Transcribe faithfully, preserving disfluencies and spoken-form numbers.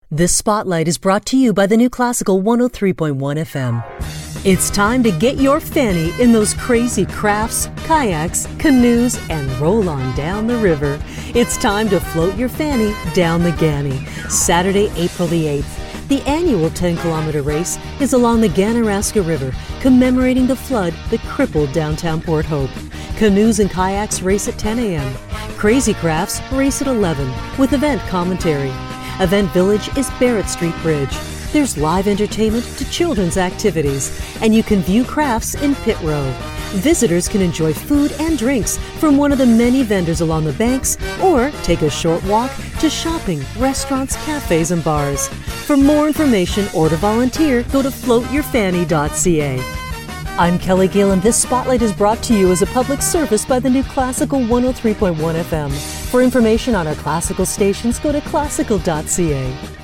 This spotlight is brought to you by the New Classical one oh three point one F M. It's time to get your fanny in those crazy crafts, kayaks, canoes, and roll on down the river. It's time to float your fanny down the Ganney. Saturday, April the eighth. The annual ten-kilometer race is along the Ganaraska River, commemorating the flood that crippled downtown Port Hope. Canoes and kayaks race at ten a.m. Crazy Crafts race at eleven with event commentary. Event Village is Barrett Street Bridge. There's live entertainment to children's activities, and you can view crafts in Pit Row. Visitors can enjoy food and drinks from one of the many vendors along the banks, or take a short walk to shopping, restaurants, cafes, and bars. For more information or to volunteer, go to float your fanny dot c a. I'm Kelly Gale, and this spotlight is brought to you as a public service by the New Classical one oh three point one F M. For information on our classical stations, go to classical dot c a.